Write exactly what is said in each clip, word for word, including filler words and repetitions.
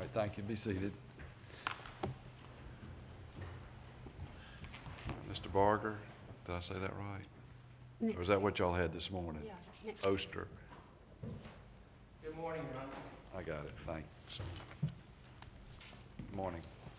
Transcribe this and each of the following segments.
right, thank you. Be seated. Mister Barger, did I say that right? Next Or is that what case. y'all had this morning? Yeah, next. Oster. Good morning, Your Honor. I got it, thanks. Good morning.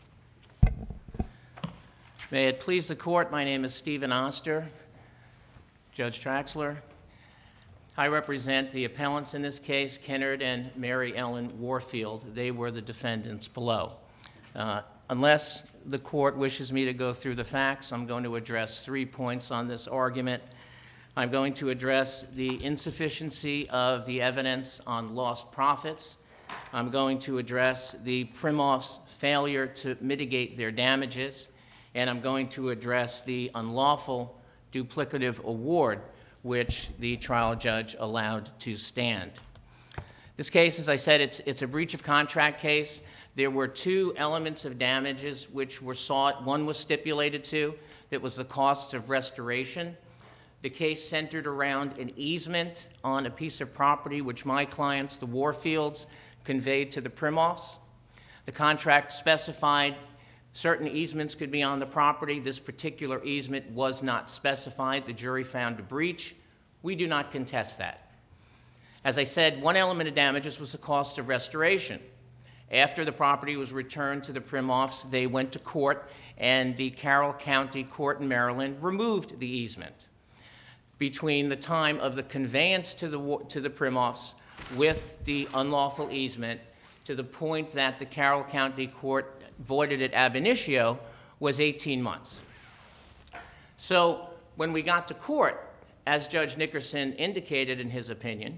May it please the court, my name is Stephen Oster, Judge Traxler. I represent the appellants in this case, Kennard and Mary Ellen Warfield. They were the defendants below. Uh, unless the court wishes me to go through the facts, I'm going to address three points on this argument. I'm going to address the insufficiency of the evidence on lost profits. I'm going to address the Primoffs' failure to mitigate their damages. And I'm going to address the unlawful duplicative award which the trial judge allowed to stand. This case, as I said, it's, it's a breach of contract case. There were two elements of damages which were sought. One was stipulated to, that was the costs of restoration. The case centered around an easement on a piece of property which my clients, the Warfields, conveyed to the Primoffs. The contract specified certain easements could be on the property. This particular easement was not specified. The jury found a breach. We do not contest that. As I said, one element of damages was the cost of restoration. After the property was returned to the Primoffs, they went to court, and the Carroll County Court in Maryland removed the easement. Between the time of the conveyance to the, to the Primoffs with the unlawful easement to the point that the Carroll County Court voided it ab initio was eighteen months. So when we got to court, as Judge Nickerson indicated in his opinion,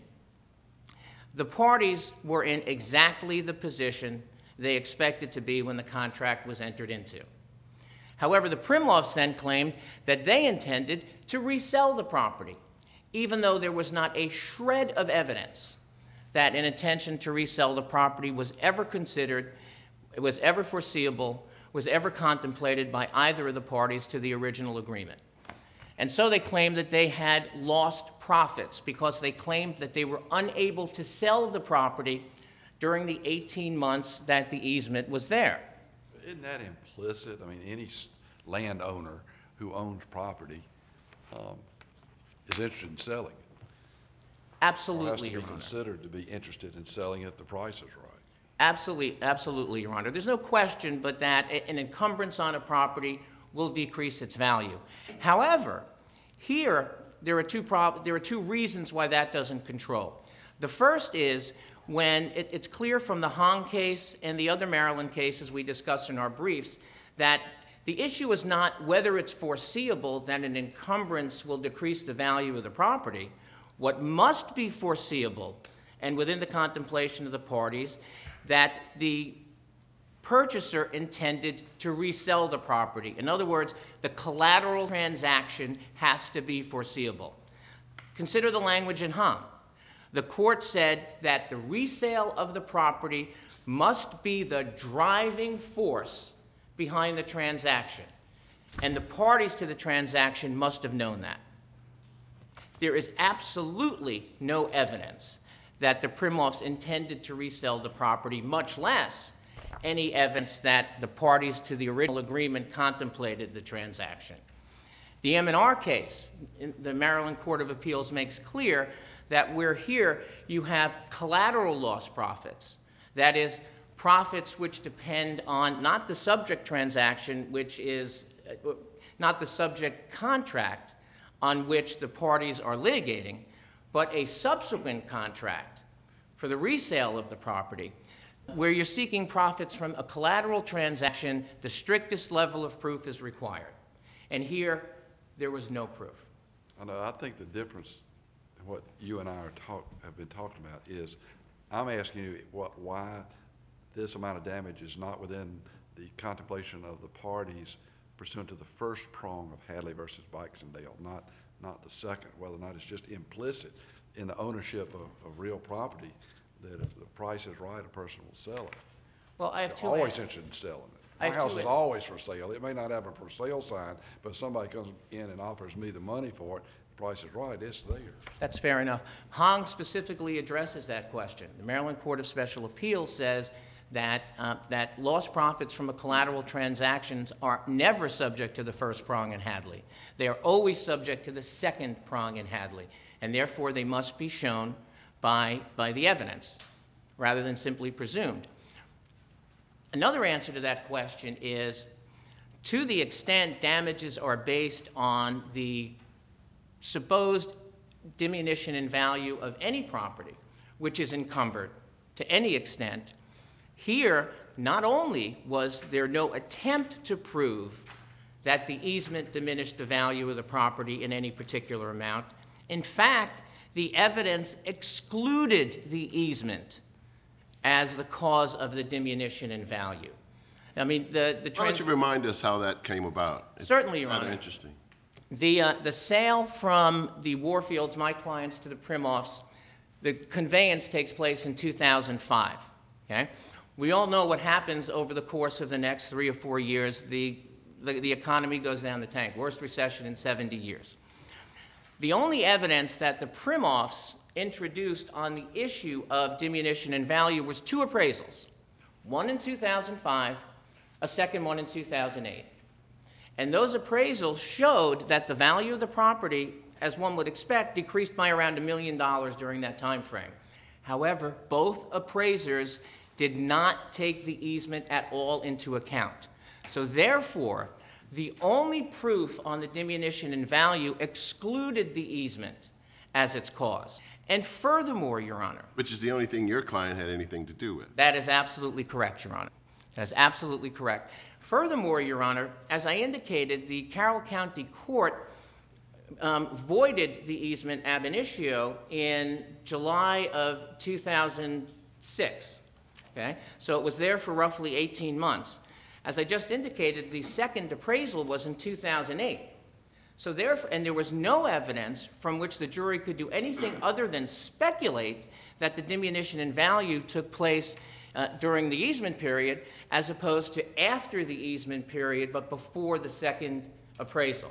the parties were in exactly the position they expected to be when the contract was entered into. However, the Primoffs then claimed that they intended to resell the property, even though there was not a shred of evidence that an intention to resell the property was ever considered, it was ever foreseeable, was ever contemplated by either of the parties to the original agreement. And so they claimed that they had lost profits because they claimed that they were unable to sell the property during the eighteen months that the easement was there. Isn't that implicit? I mean, any landowner who owns property um, is interested in selling it. Absolutely, or has to Your be Honor. considered to be interested in selling if the price is right. Absolutely, absolutely, Your Honor. There's no question but that an encumbrance on a property will decrease its value. However, here there are two prob- there are two reasons why that doesn't control. The first is when it, it's clear from the Hong case and the other Maryland cases we discussed in our briefs that the issue is not whether it's foreseeable that an encumbrance will decrease the value of the property. What must be foreseeable and within the contemplation of the parties that the purchaser intended to resell the property. In other words, the collateral transaction has to be foreseeable. Consider the language in Hong. The court said that the resale of the property must be the driving force behind the transaction, and the parties to the transaction must have known that. There is absolutely no evidence that the Primoffs intended to resell the property, much less any evidence that the parties to the original agreement contemplated the transaction. The M and R case, the Maryland Court of Appeals makes clear that where here you have collateral loss profits, that is, profits which depend on not the subject transaction, which is uh, not the subject contract on which the parties are litigating, but a subsequent contract for the resale of the property, where you're seeking profits from a collateral transaction, the strictest level of proof is required. And here, there was no proof. I know. I think the difference in what you and I are talk, have been talking about is I'm asking you what, why this amount of damage is not within the contemplation of the parties pursuant to the first prong of Hadley versus Bikesondale, not not the second, whether or not it's just implicit in the ownership of, of real property that if the price is right, a person will sell it. Well, I have two. They're always interested in selling it. I My have house two is always for sale. It may not have a for sale sign, but if somebody comes in and offers me the money for it, the price is right, it's there. That's fair enough. Hong specifically addresses that question. The Maryland Court of Special Appeals says that, uh, that lost profits from a collateral transactions are never subject to the first prong in Hadley. They are always subject to the second prong in Hadley, and therefore they must be shown by, by the evidence rather than simply presumed. Another answer to that question is, to the extent damages are based on the supposed diminution in value of any property which is encumbered to any extent, here not only was there no attempt to prove that the easement diminished the value of the property in any particular amount, in fact, the evidence excluded the easement as the cause of the diminution in value. I mean, the, the Why don't you remind us how that came about? It's Certainly, Your rather Honor. interesting. The, uh, the sale from the Warfields, my clients, to the Primoffs, the conveyance takes place in two thousand five. Okay? We all know what happens over the course of the next three or four years. The, the, the economy goes down the tank. Worst recession in seventy years. The only evidence that the Primoffs introduced on the issue of diminution in value was two appraisals, one in two thousand five, a second one in two thousand eight. And those appraisals showed that the value of the property, as one would expect, decreased by around a million dollars during that time frame. However, both appraisers did not take the easement at all into account. So therefore, the only proof on the diminution in value excluded the easement as its cause. And furthermore, Your Honor. Which is the only thing your client had anything to do with. That is absolutely correct, Your Honor. That is absolutely correct. Furthermore, Your Honor, as I indicated, the Carroll County Court um, voided the easement ab initio in July of two thousand six. Okay? So it was there for roughly eighteen months. As I just indicated, the second appraisal was in two thousand eight. So therefore, and there was no evidence from which the jury could do anything other than speculate that the diminution in value took place uh, during the easement period, as opposed to after the easement period, but before the second appraisal.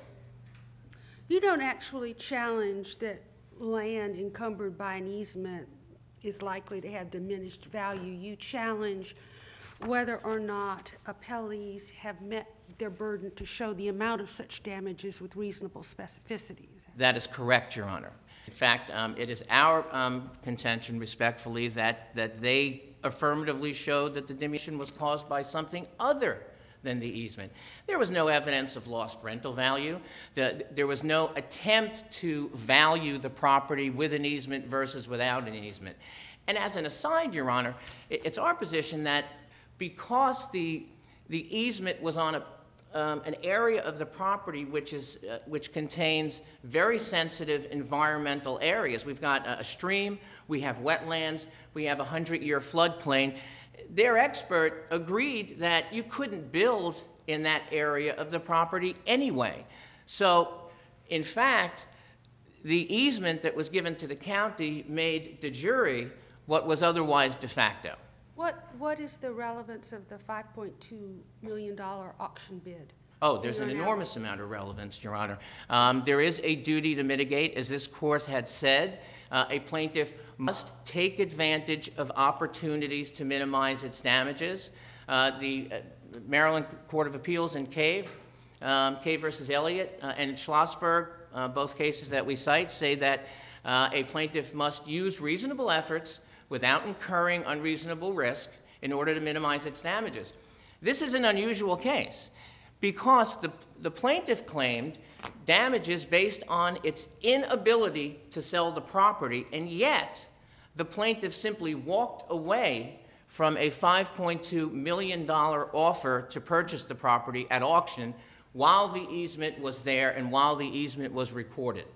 You don't actually challenge that land encumbered by an easement is likely to have diminished value. You challenge whether or not appellees have met their burden to show the amount of such damages with reasonable specificity. That is correct, Your Honor. In fact, um, it is our um, contention, respectfully, that, that they affirmatively showed that the diminution was caused by something other than the easement. There was no evidence of lost rental value. The, there was no attempt to value the property with an easement versus without an easement. And as an aside, Your Honor, it, it's our position that because the, the easement was on a, um, an area of the property which, is, uh, which contains very sensitive environmental areas. We've got a, a stream, we have wetlands, we have a hundred-year floodplain. Their expert agreed that you couldn't build in that area of the property anyway. So, in fact, the easement that was given to the county made de jure what was otherwise de facto. What, what is the relevance of the five point two million dollars auction bid? Oh, there's an enormous amount of relevance, Your Honor. Um, there is a duty to mitigate. As this court had said, uh, a plaintiff must take advantage of opportunities to minimize its damages. Uh, the uh, Maryland Court of Appeals in Cave, um, Cave versus Elliott, uh, and Schlossberg, uh, both cases that we cite, say that uh, a plaintiff must use reasonable efforts without incurring unreasonable risk in order to minimize its damages. This is an unusual case because the, the plaintiff claimed damages based on its inability to sell the property, and yet the plaintiff simply walked away from a five point two million dollars offer to purchase the property at auction while the easement was there and while the easement was recorded.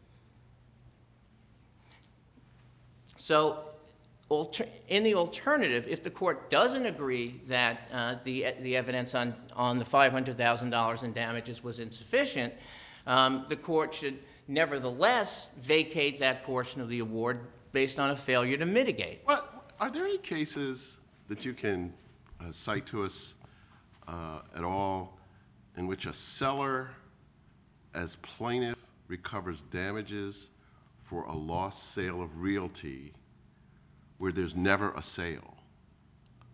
So, in the alternative, if the court doesn't agree that uh, the, the evidence on, on the five hundred thousand dollars in damages was insufficient, um, the court should nevertheless vacate that portion of the award based on a failure to mitigate. What, are there any cases that you can uh, cite to us uh, at all in which a seller as plaintiff recovers damages for a lost sale of realty where there's never a sale?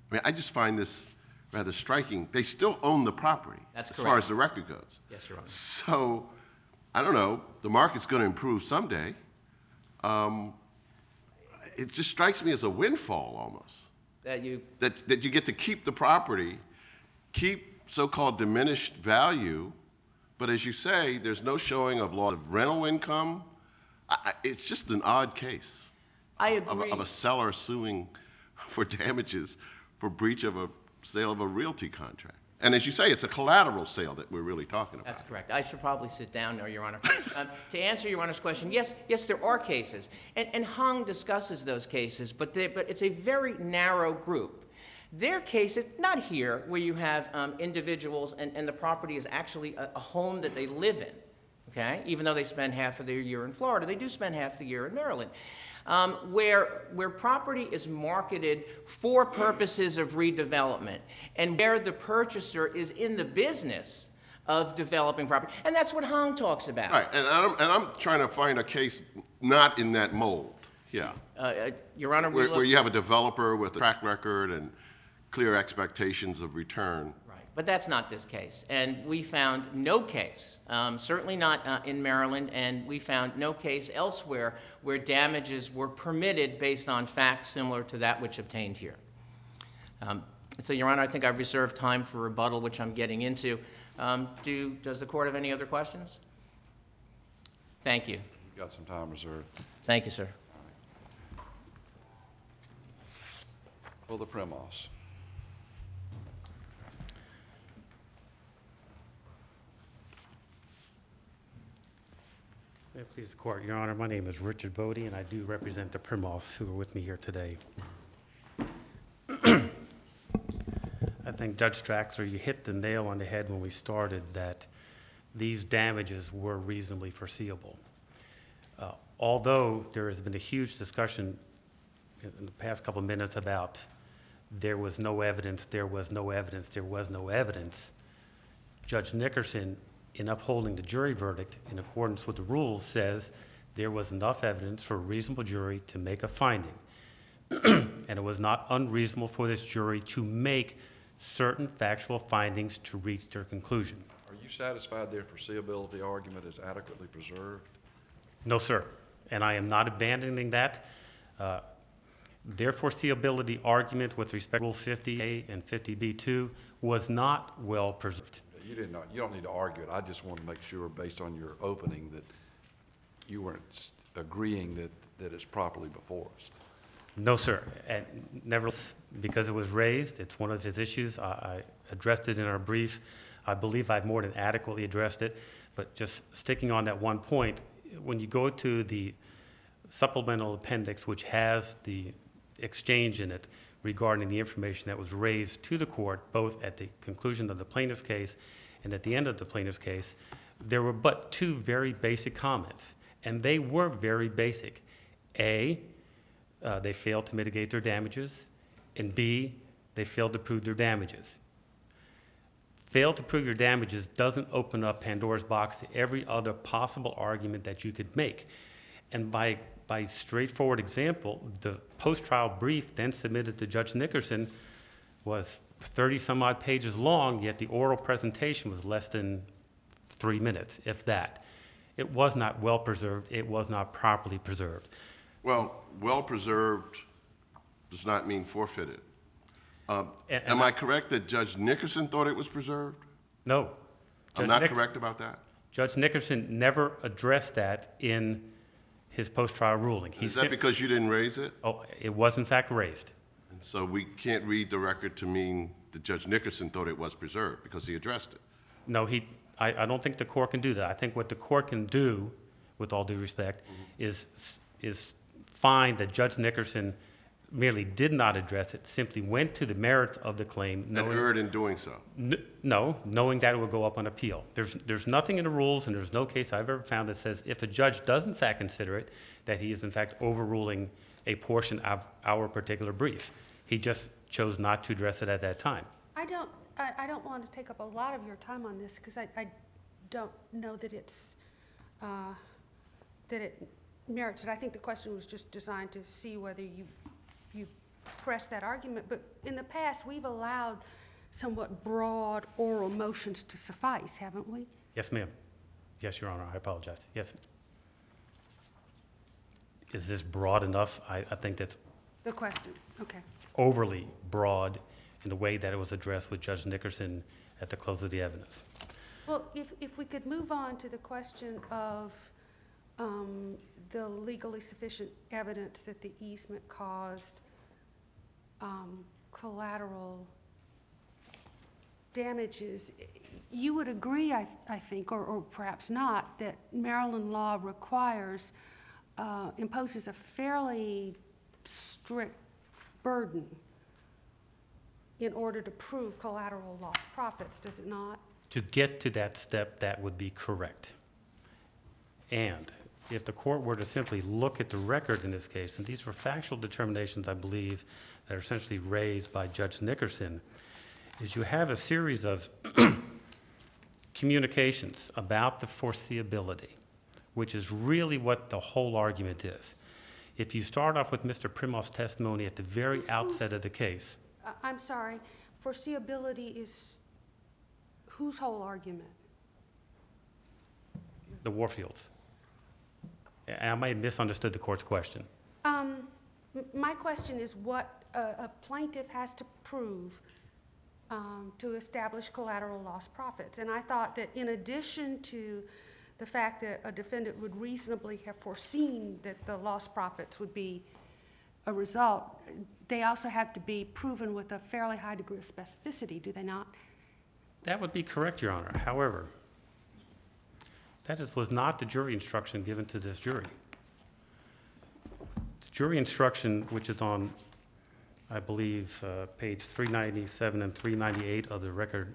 I mean, I just find this rather striking. They still own the property. That's as far correct. as the record goes. Yes, Your Honor. So, I don't know, the market's going to improve someday. Um, it just strikes me as a windfall almost. That you, That, that you get to keep the property, keep so-called diminished value, but as you say, there's no showing of loss of rental income. I, I, it's just an odd case I of, agree. a, of a seller suing for damages for breach of a sale of a realty contract. And as you say, it's a collateral sale that we're really talking about. That's correct. I should probably sit down now, Your Honor. Um, to answer Your Honor's question, yes, yes, there are cases, and, and Hung discusses those cases, but they, but it's a very narrow group. Their cases, not here, where you have um, individuals and, and the property is actually a, a home that they live in, okay? Even though they spend half of their year in Florida, they do spend half the year in Maryland. Um, where, where property is marketed for purposes of redevelopment and where the purchaser is in the business of developing property. And that's what Hong talks about. Right, and I'm, and I'm trying to find a case not in that mold, yeah. Uh, uh, Your Honor, we Where, look- where you have a developer with a track record and clear expectations of return. Right, but that's not this case. And we found no case, um, certainly not uh, in Maryland, and we found no case elsewhere where damages were permitted based on facts similar to that which obtained here. Um, so, Your Honor, I think I've reserved time for rebuttal, which I'm getting into. Um, do, does the court have any other questions? Thank you. You've got some time reserved. Thank you, sir. For the Primos. May it please the court. Your Honor, my name is Richard Bodie, and I do represent the Primos who are with me here today. I think, Judge Traxler, you hit the nail on the head when we started that these damages were reasonably foreseeable. Uh, although there has been a huge discussion in the past couple of minutes about there was no evidence, there was no evidence, there was no evidence, Judge Nickerson, in upholding the jury verdict in accordance with the rules, says there was enough evidence for a reasonable jury to make a finding. And it was not unreasonable for this jury to make certain factual findings to reach their conclusion. Are you satisfied their foreseeability argument is adequately preserved? No, sir. And I am not abandoning that. Uh, their foreseeability argument with respect to Rule fifty A and fifty B two was not well preserved. You didn't. You don't need to argue it. I just want to make sure, based on your opening, that you weren't agreeing that, that it's properly before us. No, sir. And nevertheless, because it was raised, it's one of his issues. I, I addressed it in our brief. I believe I've more than adequately addressed it. But just sticking on that one point, when you go to the supplemental appendix, which has the exchange in it regarding the information that was raised to the court, both at the conclusion of the plaintiff's case and at the end of the plaintiff's case, there were but two very basic comments, and they were very basic. A, uh, they failed to mitigate their damages, and B, they failed to prove their damages. Failed to prove your damages doesn't open up Pandora's box to every other possible argument that you could make. And by, by straightforward example, the post-trial brief then submitted to Judge Nickerson was thirty some odd pages long, yet the oral presentation was less than three minutes, if that. It was not well preserved. It was not properly preserved. Well, well preserved does not mean forfeited. Um, And- and am I I- correct that Judge Nickerson thought it was preserved? No. I'm Judge not Nick- correct about that? Judge Nickerson never addressed that in his post-trial ruling. He Is that sim- because you didn't raise it? Oh, it was in fact raised. And so we can't read the record to mean that Judge Nickerson thought it was preserved because he addressed it. No, he. I, I don't think the court can do that. I think what the court can do, with all due respect, mm-hmm. is is find that Judge Nickerson merely did not address it, simply went to the merits of the claim. And erred in doing so. N- no, knowing that it would go up on appeal. There's there's nothing in the rules, and there's no case I've ever found that says if a judge does in fact consider it, that he is in fact overruling a portion of our particular brief. He just chose not to address it at that time. I don't, I, I don't want to take up a lot of your time on this because I, I don't know that it's, uh, that it merits it. I think the question was just designed to see whether you, you press that argument, but in the past, we've allowed somewhat broad oral motions to suffice, haven't we? Yes, ma'am. Yes, Your Honor, I apologize. Yes. Is this broad enough? I, I think that's The question, okay. overly broad in the way that it was addressed with Judge Nickerson at the close of the evidence. Well, if, if we could move on to the question of um, the legally sufficient evidence that the easement caused um, collateral damages, you would agree, I, I think, or, or perhaps not, that Maryland law requires, uh, imposes a fairly strict burden in order to prove collateral loss profits, does it not? To get to that step, that would be correct. And if the court were to simply look at the record in this case, and these were factual determinations, I believe, that are essentially raised by Judge Nickerson, is you have a series of communications about the foreseeability, which is really what the whole argument is. If you start off with Mister Primoff's testimony at the very outset of the case. Uh, I'm sorry, foreseeability is whose whole argument? The Warfields. And I may have misunderstood the court's question. Um, m- my question is what a, a plaintiff has to prove um, to establish collateral loss profits. And I thought that in addition to the fact that a defendant would reasonably have foreseen that the lost profits would be a result, they also have to be proven with a fairly high degree of specificity, do they not? That would be correct, Your Honor. However, that is, was not the jury instruction given to this jury. The jury instruction, which is on, I believe, uh, page three ninety-seven and three ninety-eight of the record,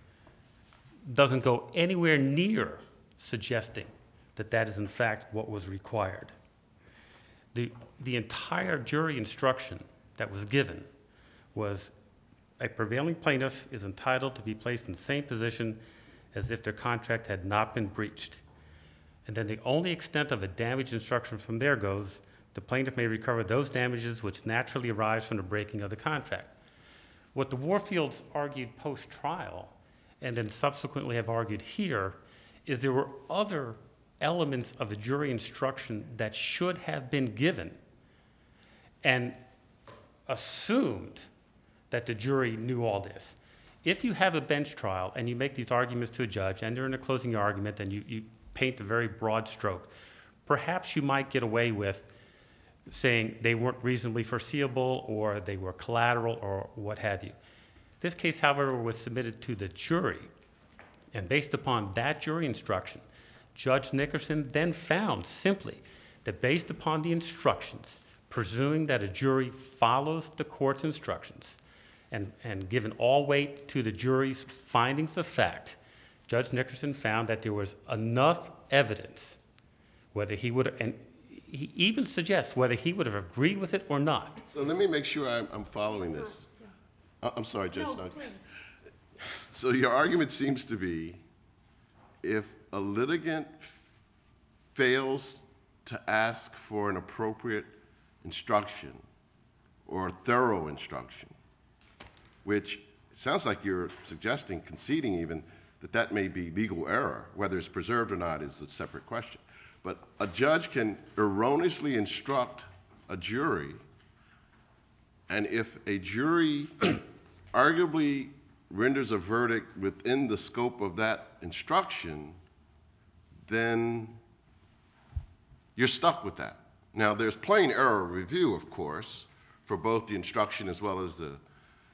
doesn't go anywhere near suggesting that that is in fact what was required. The, the entire jury instruction that was given was a prevailing plaintiff is entitled to be placed in the same position as if their contract had not been breached. And then the only extent of a damage instruction from there goes, the plaintiff may recover those damages which naturally arise from the breaking of the contract. What the Warfields argued post-trial, and then subsequently have argued here, is there were other elements of the jury instruction that should have been given and assumed that the jury knew all this. If you have a bench trial and you make these arguments to a judge and they're in a closing argument and you, you paint a very broad stroke, perhaps you might get away with saying they weren't reasonably foreseeable or they were collateral or what have you. This case, however, was submitted to the jury, and based upon that jury instruction, Judge Nickerson then found simply that based upon the instructions, presuming that a jury follows the court's instructions, and, and given all weight to the jury's findings of fact, Judge Nickerson found that there was enough evidence, whether he would, and he even suggests whether he would have agreed with it or not. So let me make sure I'm, I'm following this. Uh, I'm sorry, Judge. No, No. please. So your argument seems to be if a litigant f- fails to ask for an appropriate instruction or thorough instruction, which it sounds like you're suggesting, conceding even, that that may be legal error. Whether it's preserved or not is a separate question. But a judge can erroneously instruct a jury, and if a jury arguably renders a verdict within the scope of that instruction, then you're stuck with that. Now, there's plain error review, of course, for both the instruction as well as the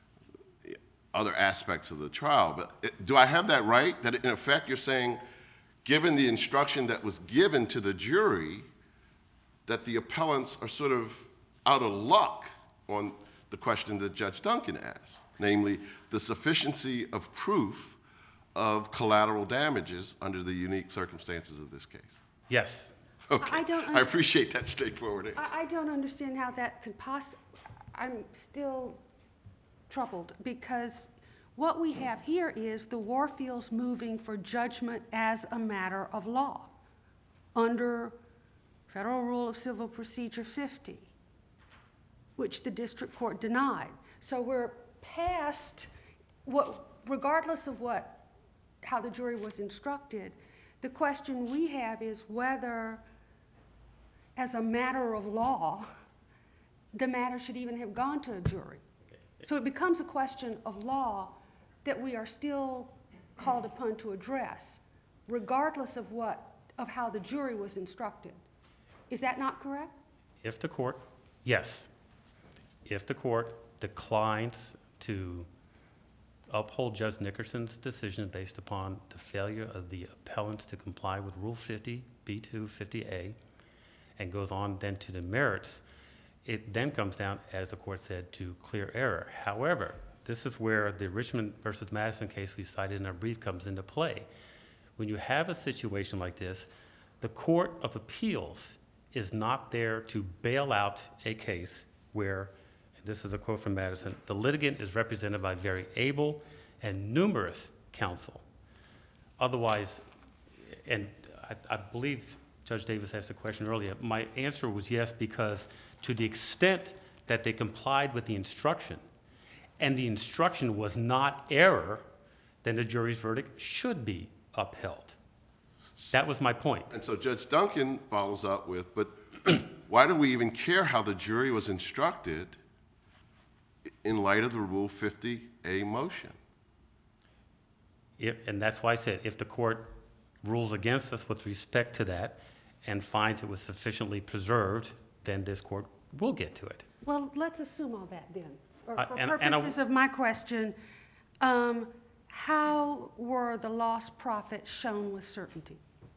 other aspects of the trial. But it, do I have that right? That in effect you're saying, given the instruction that was given to the jury, that the appellants are sort of out of luck on the question that Judge Duncan asked, namely the sufficiency of proof of collateral damages under the unique circumstances of this case? Yes. Okay. I don't I appreciate that straightforward answer. I, I don't understand how that could possibly, I'm still troubled because what we have here is the Warfields moving for judgment as a matter of law under Federal Rule of Civil Procedure fifty. which the district court denied. So we're past what, regardless of what, how the jury was instructed, the question we have is whether, as a matter of law, the matter should even have gone to a jury. So it becomes a question of law that we are still called upon to address, regardless of what, of how the jury was instructed. Is that not correct? If the court, yes. If the court declines to uphold Judge Nickerson's decision based upon the failure of the appellants to comply with Rule fifty, B two, fifty A, and goes on then to the merits, it then comes down, as the court said, to clear error. However, this is where the Richmond versus Madison case we cited in our brief comes into play. When you have a situation like this, the Court of Appeals is not there to bail out a case where, and this is a quote from Madison, the litigant is represented by very able and numerous counsel. Otherwise, and I, I believe Judge Davis asked the question earlier, my answer was yes, because to the extent that they complied with the instruction, and the instruction was not error, then the jury's verdict should be upheld. That was my point. And so Judge Duncan follows up with, but why do we even care how the jury was instructed in light of the Rule fifty A motion? If, and that's why I said, if the court rules against us with respect to that and finds it was sufficiently preserved, then this court will get to it. Well, let's assume all that then. For, Uh, for and- and I- purposes of my question, um, how were the lost profits shown with certainty?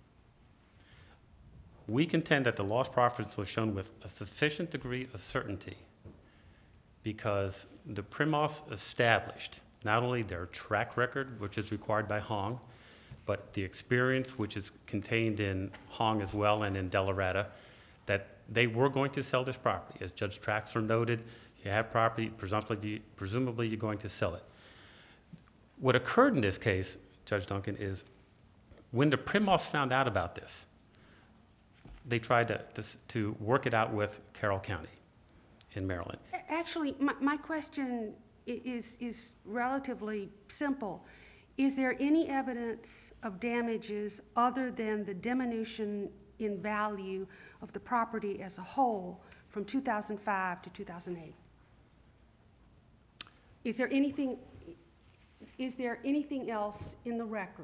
We contend that the lost profits were shown with a sufficient degree of certainty because the Primos established not only their track record, which is required by Hong, but the experience, which is contained in Hong as well and in Delarada, that they were going to sell this property. As Judge Traxler noted, you have property, presumably, presumably you're going to sell it. What occurred in this case, Judge Duncan, is when the Primos found out about this, they tried to, to, to work it out with Carroll County in Maryland. Actually, my, my question is, is relatively simple. Is there any evidence of damages other than the diminution in value of the property as a whole from two thousand five to two thousand eight? Is there anything, is there anything else in the record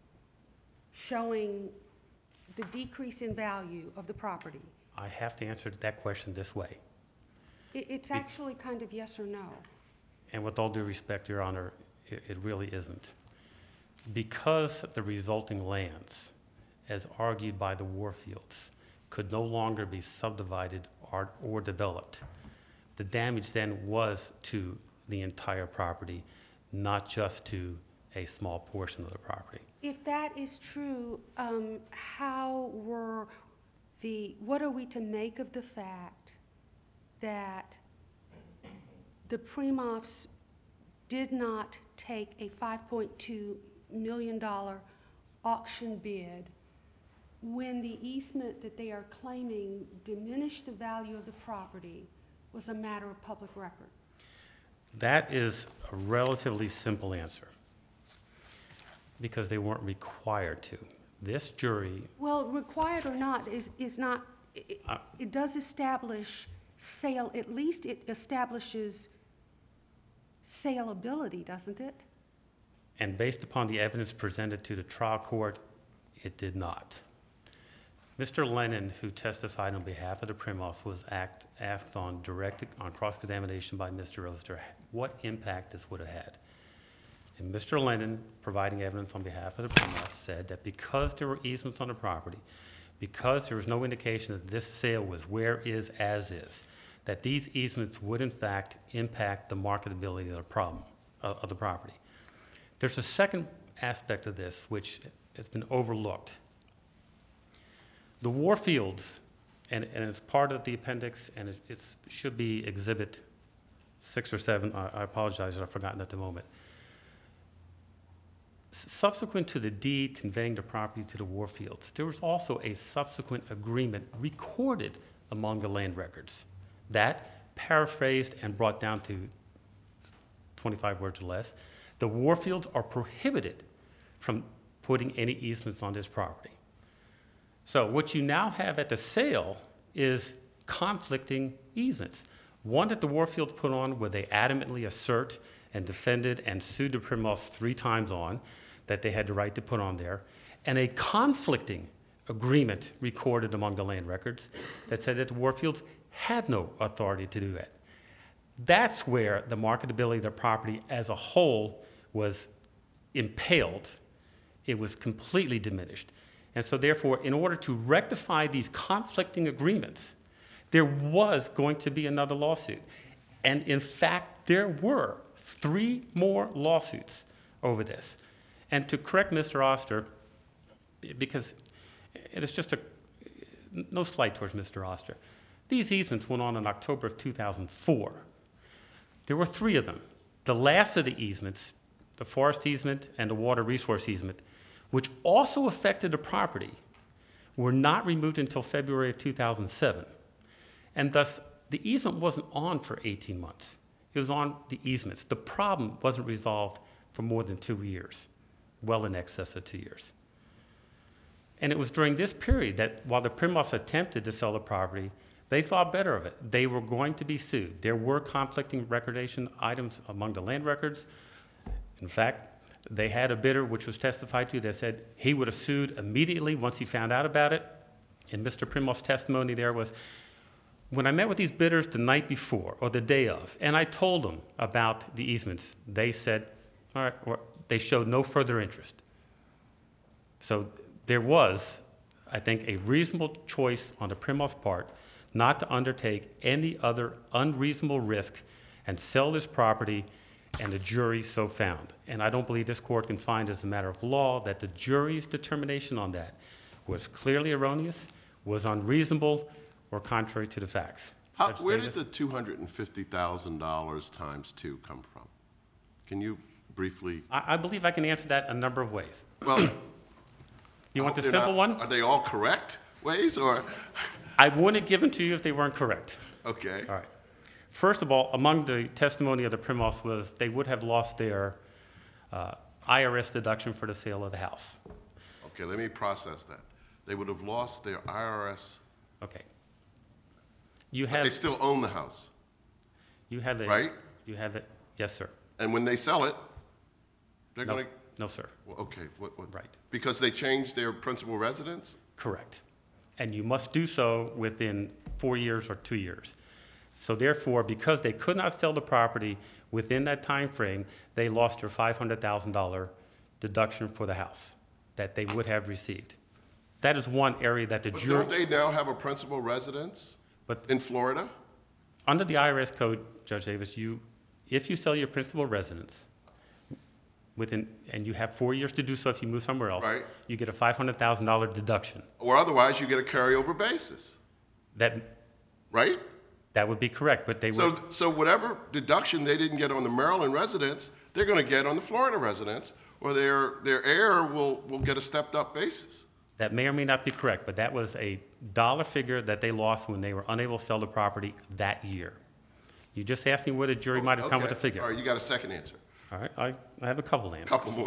showing the decrease in value of the property? I have to answer that question this way. It, it's actually kind of yes or no. And with all due respect, Your Honor, it, it really isn't. Because the resulting lands, as argued by the Warfields, could no longer be subdivided or, or developed, the damage then was to the entire property, not just to a small portion of the property. If that is true, um, how were the, what are we to make of the fact that the Primos did not take a five point two million dollars auction bid when the easement that they are claiming diminished the value of the property was a matter of public record? That is a relatively simple answer because they weren't required to. This jury... Well, required or not is, is not, it, Uh, it does establish sale, at least it establishes saleability, doesn't it? And based upon the evidence presented to the trial court, it did not. Mister Lennon, who testified on behalf of the Primos, was act, asked on direct on cross-examination by Mister Oster what impact this would have had. And Mister Lennon, providing evidence on behalf of the Primos, said that because there were easements on the property, because there was no indication that this sale was where is as is, that these easements would in fact impact the marketability of the problem uh, of the property. There's a second aspect of this which has been overlooked. The Warfields, and, and it's part of the appendix, and it it's, should be exhibit six or seven. I, I apologize, I've forgotten at the moment. S subsequent to the deed conveying the property to the Warfields, there was also a subsequent agreement recorded among the land records that paraphrased and brought down to twenty-five words or less, the Warfields are prohibited from putting any easements on this property. So what you now have at the sale is conflicting easements. One that the Warfields put on where they adamantly assert and defended and sued the Primos three times on that they had the right to put on there, and a conflicting agreement recorded among the land records that said that the Warfields had no authority to do that. That's where the marketability of the property as a whole was impaled. It was completely diminished. And so therefore, in order to rectify these conflicting agreements, there was going to be another lawsuit. And in fact, there were three more lawsuits over this. And to correct Mister Oster, because it is just a, no slight towards Mister Oster, these easements went on in October of two thousand four. There were three of them. The last of the easements, the forest easement and the water resource easement, which also affected the property, were not removed until February of two thousand seven. And thus, the easement wasn't on for eighteen months. It was on the easements. The problem wasn't resolved for more than two years, well in excess of two years. And it was during this period that while the Primos attempted to sell the property, they thought better of it. They were going to be sued. There were conflicting recordation items among the land records. In fact, they had a bidder which was testified to that said he would have sued immediately once he found out about it. And Mister Primos' testimony there was, when I met with these bidders the night before or the day of, and I told them about the easements, they said, all right, or they showed no further interest. So there was, I think, a reasonable choice on the Primos' part not to undertake any other unreasonable risk and sell this property, and the jury so found. And I don't believe this court can find as a matter of law that the jury's determination on that was clearly erroneous, was unreasonable, or contrary to the facts. How, Judge where Davis? did the two hundred fifty thousand dollars times two come from? Can you briefly? I, I believe I can answer that a number of ways. Well, You I want the hope they're simple not- one? Are they all correct ways or? I wouldn't have given to you if they weren't correct. Okay. All right. First of all, among the testimony of the Primos was they would have lost their uh, I R S deduction for the sale of the house. Okay, let me process that. They would have lost their I R S, Okay. You but they have still own the house, you have a right? You have it. Yes, sir. And when they sell it, they're No, going to, no, sir. okay, what, what? Right. Because they changed their principal residence? Correct. And you must do so within four years or two years. So therefore, because they could not sell the property within that time frame, they lost their five hundred thousand dollars deduction for the house that they would have received. That is one area that the But jury, don't they now have a principal residence but in Florida? under the I R S code, Judge Davis, you, if you sell your principal residence within, and you have four years to do so if you move somewhere else, Right. you get a five hundred thousand dollars deduction. Or otherwise you get a carryover basis, That, right? that would be correct, but they would. So, so whatever deduction they didn't get on the Maryland residence, they're going to get on the Florida residence, or their, their heir will, will get a stepped up basis. That may or may not be correct, but that was a dollar figure that they lost when they were unable to sell the property that year. You just asked me where the jury might have come with a Okay. figure. All right, you got a second answer. All right, I, I have a couple answers. Couple more.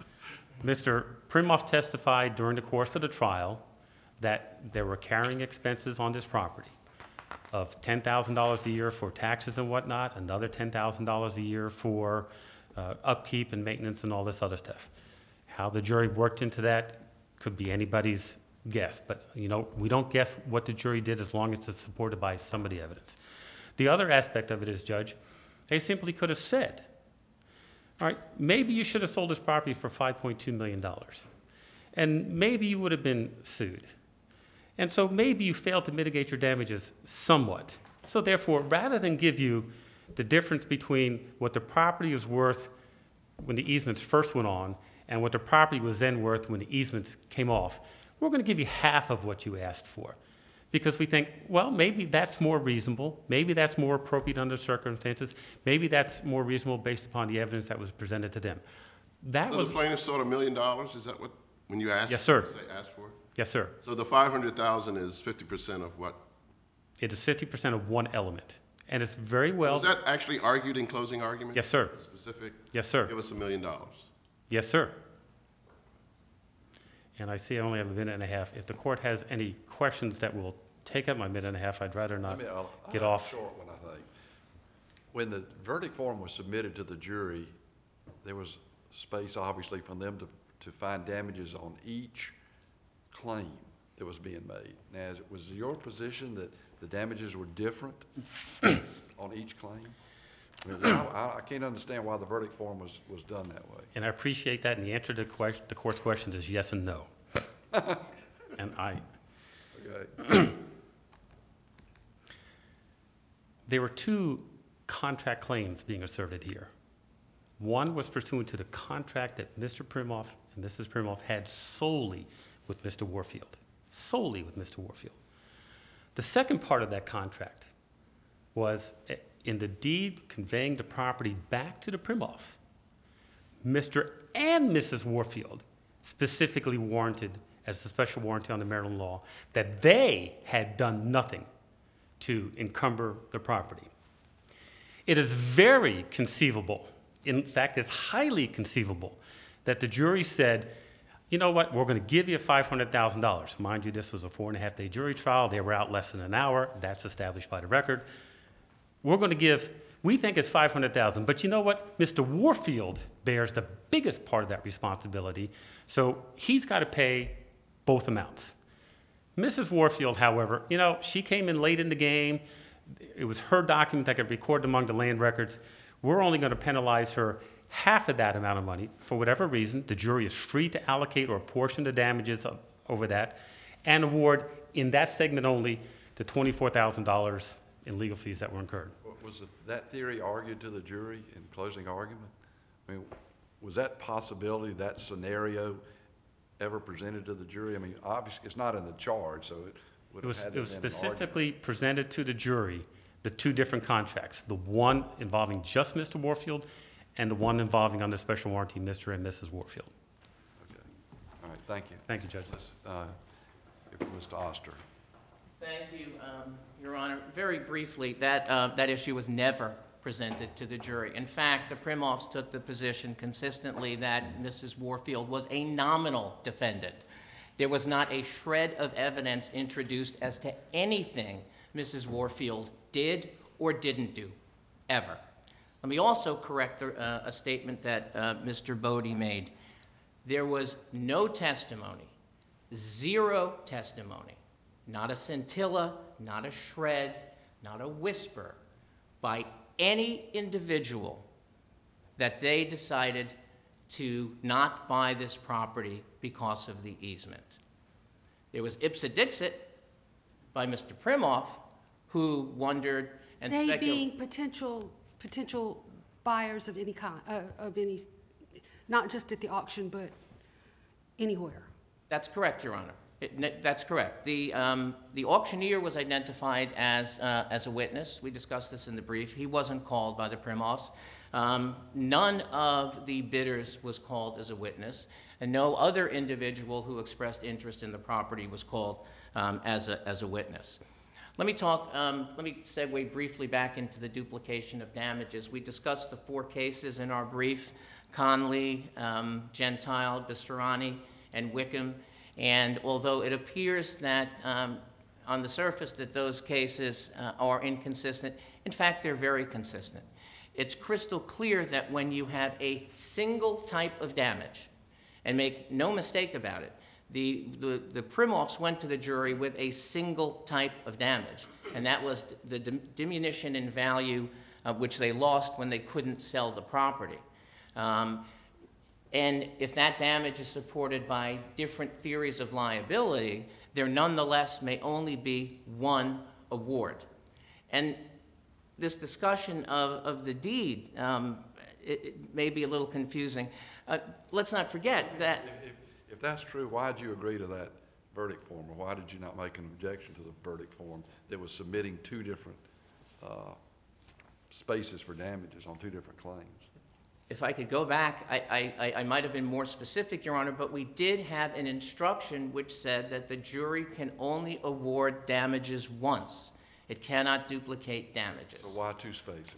Mister Primos testified during the course of the trial that there were carrying expenses on this property of ten thousand dollars a year for taxes and whatnot, another ten thousand dollars a year for uh, upkeep and maintenance and all this other stuff. How the jury worked into that could be anybody's guess, but you know, we don't guess what the jury did as long as it's supported by some of the evidence. The other aspect of it is, Judge, they simply could have said, all right, maybe you should have sold this property for five point two million dollars, and maybe you would have been sued. And so maybe you failed to mitigate your damages somewhat. So therefore, rather than give you the difference between what the property is worth when the easements first went on and what the property was then worth when the easements came off, we're going to give you half of what you asked for. Because we think, well, maybe that's more reasonable. Maybe that's more appropriate under circumstances. Maybe that's more reasonable based upon the evidence that was presented to them. That So was, the plaintiff sought a million dollars, is that what, when you asked? Yes, sir. Say asked for it? yes, sir. So the five hundred thousand is fifty percent of what? It is fifty percent of one element. And it's very well... Was that actually argued in closing argument? Yes, sir. Specific? Yes, sir. Give us a million dollars. Yes, sir. And I see I only have a minute and a half. If the court has any questions that will take up my minute and a half, I'd rather not I mean, I'll, I'll get have off. a short one, I think. When the verdict form was submitted to the jury, there was space, obviously, for them to, to find damages on each claim that was being made. Now, was it your position that the damages were different on each claim? I mean, I, I can't understand why the verdict form was, was done that way. And I appreciate that, and the answer to the, question, the court's questions is yes and no. And I... Okay. There were two contract claims being asserted here. One was pursuant to the contract that Mister Primoff and Missus Primoff had solely with Mister Warfield. Solely with Mister Warfield. The second part of that contract was in the deed conveying the property back to the Primoffs. Mister and Missus Warfield specifically warranted, as the special warranty on the Maryland law, that they had done nothing to encumber the property. It is very conceivable, in fact, it's highly conceivable, that the jury said, you know what, we're going to give you five hundred thousand dollars. Mind you, this was a four and a half day jury trial. They were out less than an hour. That's established by the record. We're going to give, we think it's five hundred thousand dollars, but you know what? Mister Warfield bears the biggest part of that responsibility, so he's got to pay both amounts. Missus Warfield, however, you know, she came in late in the game. It was her document that got recorded among the land records. We're only going to penalize her half of that amount of money for whatever reason. The jury is free to allocate or apportion the damages over that and award in that segment only the twenty-four thousand dollars in legal fees that were incurred. Was it, that theory argued to the jury in closing argument? I mean, was that possibility, that scenario, ever presented to the jury? I mean, obviously, it's not in the charge, so it would It have was, had it was to have been an argument. specifically presented to the jury, the two different contracts, the one involving just Mister Warfield and the one involving under special warranty Mister and Missus Warfield. Okay. All right, thank you. Thank you, Judge. Let's, uh, if Mister Oster. Thank you, um, Your Honor. Very briefly, that, uh, that issue was never presented to the jury. In fact, the Primoffs took the position consistently that Missus Warfield was a nominal defendant. There was not a shred of evidence introduced as to anything Missus Warfield did or didn't do, ever. Let me also correct the, uh, a statement that uh, Mister Bodie made. There was no testimony, zero testimony, not a scintilla, not a shred, not a whisper, by any individual that they decided to not buy this property because of the easement. There was ipsa dixit by Mister Primoff, who wondered and They speculated. being potential, potential buyers of any kind, uh, of any, not just at the auction, but anywhere. That's correct, Your Honor. It, that's correct. The, um, the auctioneer was identified as, uh, as a witness. We discussed this in the brief. He wasn't called by the Primoffs. Um, none of the bidders was called as a witness, and no other individual who expressed interest in the property was called um, as, a, as a witness. Let me talk, um, let me segue briefly back into the duplication of damages. We discussed the four cases in our brief: Conley, um, Gentile, Bistarani, and Wickham. And although it appears that um, on the surface that those cases uh, are inconsistent, in fact, they're very consistent. It's crystal clear that when you have a single type of damage, and make no mistake about it, the, the, the Primoffs went to the jury with a single type of damage, and that was the diminution in value uh, which they lost when they couldn't sell the property. Um, And if that damage is supported by different theories of liability, there nonetheless may only be one award. And this discussion of, of the deed, um, it, it may be a little confusing. Uh, let's not forget that... If, if, if that's true, why did you agree to that verdict form, or why did you not make an objection to the verdict form that was submitting two different uh, spaces for damages on two different claims? If I could go back, I, I, I might have been more specific, Your Honor, but we did have an instruction which said that the jury can only award damages once. It cannot duplicate damages. So why two spaces?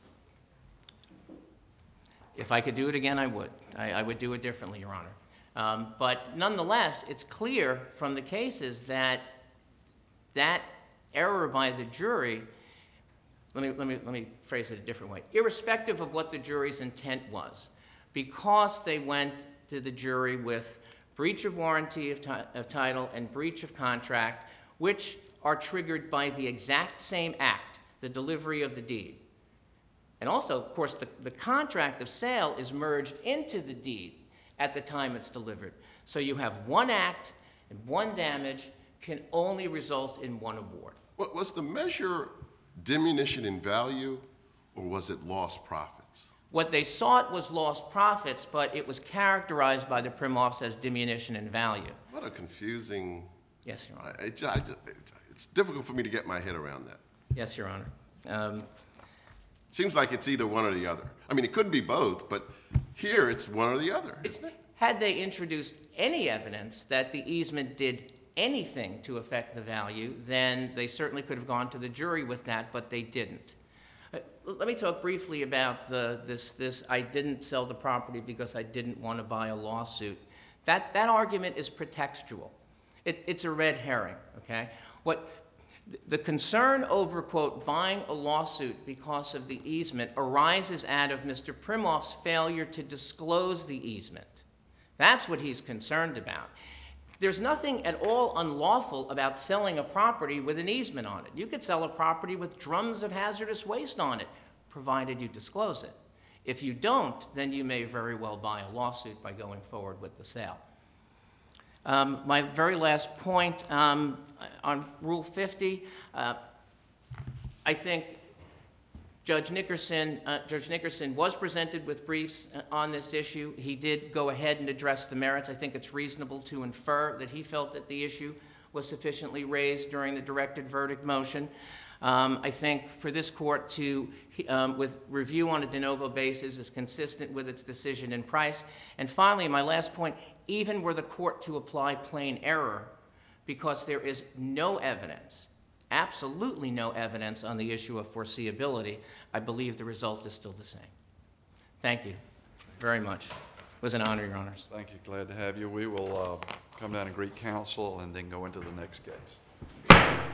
If I could do it again, I would. I, I would do it differently, Your Honor. Um, but nonetheless, it's clear from the cases that that error by the jury, let me, let me, let me phrase it a different way, irrespective of what the jury's intent was, because they went to the jury with breach of warranty of, of title and breach of contract, which are triggered by the exact same act, the delivery of the deed. And also, of course, the, the contract of sale is merged into the deed at the time it's delivered. So you have one act and one damage can only result in one award. What, was the measure diminution in value, or was it lost profits? What they sought was lost profits, but it was characterized by the Primoffs as diminution in value. What a confusing... Yes, Your Honor. I, I, I, it's difficult for me to get my head around that. Yes, Your Honor. Um, Seems like it's either one or the other. I mean, it could be both, but here it's one or the other, isn't it? Had they introduced any evidence that the easement did anything to affect the value, then they certainly could have gone to the jury with that, but they didn't. Uh, let me talk briefly about the, this, this I didn't sell the property because I didn't want to buy a lawsuit. That, that argument is pretextual. It, it's a red herring, okay? What, the concern over, quote, buying a lawsuit because of the easement arises out of Mister Primoff's failure to disclose the easement. That's what he's concerned about. There's nothing at all unlawful about selling a property with an easement on it. You could sell a property with drums of hazardous waste on it, provided you disclose it. If you don't, then you may very well buy a lawsuit by going forward with the sale. Um, my very last point um, on Rule fifty, uh, I think Judge Nickerson, uh, Judge Nickerson was presented with briefs on this issue. He did go ahead and address the merits. I think it's reasonable to infer that he felt that the issue was sufficiently raised during the directed verdict motion. Um, I think for this court to, um, with review on a de novo basis, is consistent with its decision in Price. And finally, my last point, even were the court to apply plain error, because there is no evidence, absolutely no evidence on the issue of foreseeability, I believe the result is still the same. Thank you very much. It was an honor, Your Honors. Thank you. Glad to have you. We will uh, come down and greet counsel and then go into the next case.